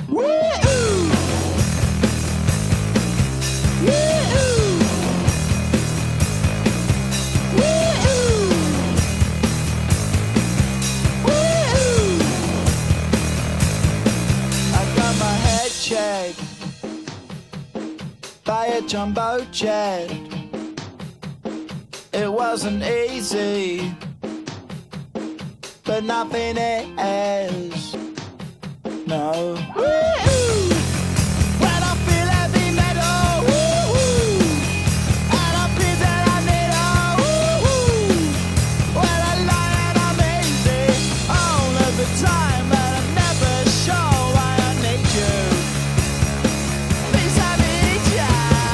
Woo-hoo! Woo-hoo! Woo-hoo! Woo-hoo! I got my head checked by a jumbo jet. It wasn't easy, but nothing is. No. Woo-hoo! When I feel heavy metal, woo-hoo! And I feel that I need a woo-hoo! When I lie and I'm easy all of the time, but I'm never sure why I need you. Please I need you.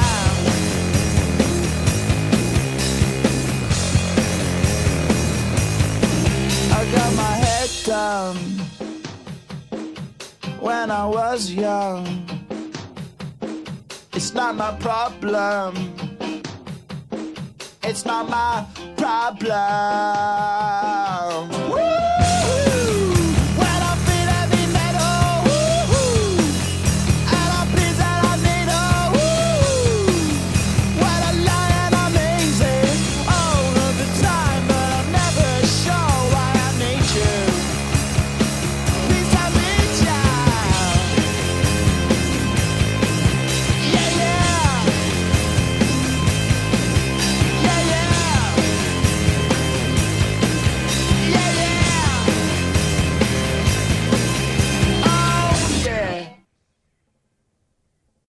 I got my head down when I was young. It's not my problem. It's not my problem. Woo!